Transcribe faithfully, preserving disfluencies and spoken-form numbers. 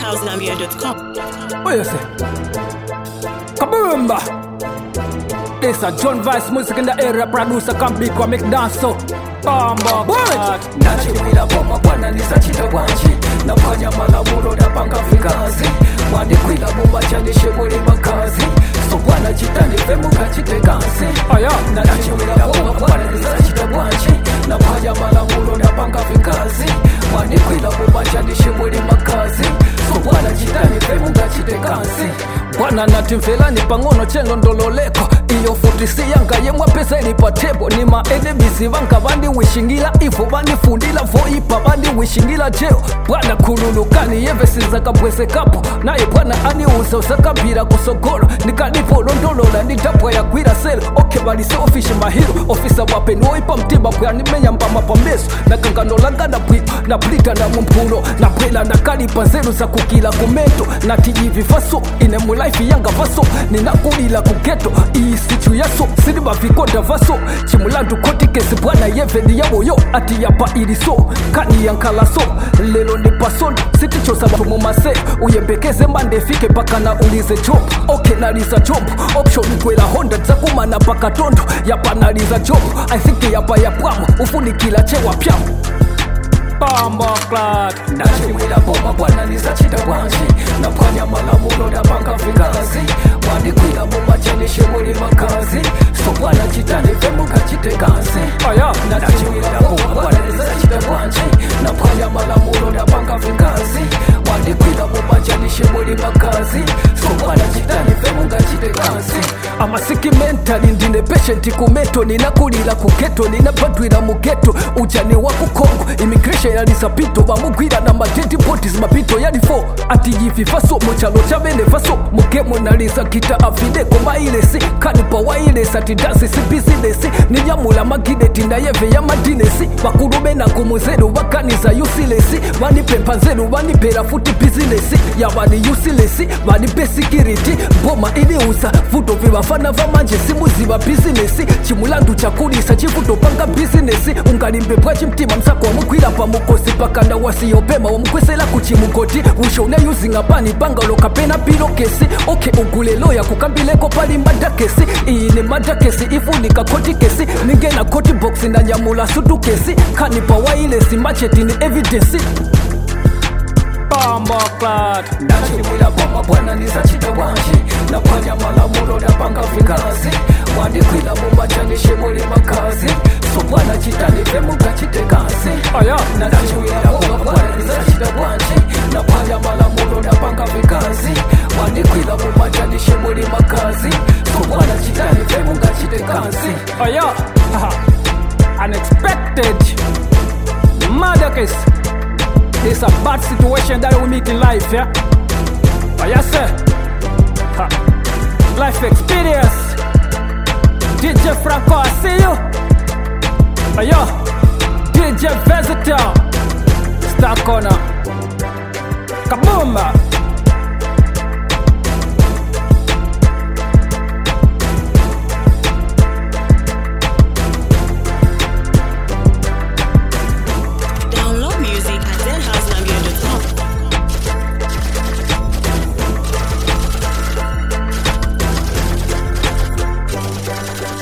house gambia dot com. What you say? Kaboomba! This a John Vice music in the area, producer can be kwa make dance so Bamba What? Nachimila boma bwana nisachita wanchi Nafanya malamulo na panga vikazi Wandi kwila boma chani shemuli makazi So bwana chitani femu kachite kansi Aya Nachimila boma bwana nisachita wanchi Nafanya malamulo na panga vikazi Wandi kwila boma chani shemuli makazi So bwana chitani femu kachite kansi Bwana natimfelani pangono chendo ndololeko Iyo futisi yanga yemwa pesa ilipa tebo Ni ma enemies vanka bandi wishingila Ifo bandi fundila voipa bandi wishingila jeo Bwana kululukani yeve sinzaka bwese kapo Nae bwana ani usa usaka bila kusogoro Nikalipo londolola nitapwa ya kwira selo Oke bali se ofishe mahiru Ofisa wape nuoipa mtiba kwa nimenya mpama pameso Na kangano langa na pwiko Na plita na mumpuno Na pwela na kalipa zelu za kukila kumento Na tijivi faso ine mula life yanga vaso ninakulila kuketo iyi situ yaso siniba vikonda vaso chimulandu koti kesi bwana yeveni yawoyo ati yapa iliso kani yankalaso lelo ni pason siticho sababu mumase uyembekeze mande fike paka na ulize job oke naliza job option kwela honda zakumana paka tondo yapa naliza job I think yapa yapwamu ufunikila chewa pyamu Bamba Clark Nachimila boma bwana nisachita wanchi Nafanya malamulo na panga vikazi Wandi kwila boma chani shemuli makazi So bwana chitani femu kachite kansi Aya Nachimila boma bwana nisachita wanchi Nafanya malamulo na panga vikazi Wandi kwila boma chani shemuli makazi So bwana chitani femu kachite kansi Amasiki mentali ndine patient kumeto Ninakulila kuketo ninapatwila muketo Ujani waku Kongo immigration yalisapito bamugwira na matenti potis mapito yali fo ati yivi faso mochalo cha bene faso mukemo naliza kita afide koma ilesi kanipa wa ilesi ati dance si business ni nyamula magideti na yeve ya madinesi bakurube na kumuzelu bakaniza useless bani pepa zelu bani pera futi business ya bani useless bani pe security boma ili usa futo vibafana vamanje simu ziba business chimulandu chakulisa chifuto panga business ungalimbe bwa chimtima msako wa mugwira pa mukosi pakanda wasiyopema wamukwesela kuchimukoti ushone using abani bangalo kapena pilo kesi oke ugule loya kukambileko pali madakesi iyi ni madakesi ifunika koti kesi ningena koti boxi na nyamula sutu kesi kanipa wailesi macheti ni evidence Bamba Clark Nachimila boma bwana nisachita wanchi Nafanya malamulo na panga vikazi Wandi kwila boma chani shemuli makazi So bwana chitani femu kachite kansi Aya Nachimila boma bwana nisachita wanchi Nafanya malamulo na panga vikazi Wandi kwila boma chani shemuli makazi So bwana chitani femu kachite kansi Aya Unexpected Murder case It's a bad situation that we meet in life, yeah? Oh, yes, sir. Ha. Life experience. D J Franco, I see you. Oh, yeah.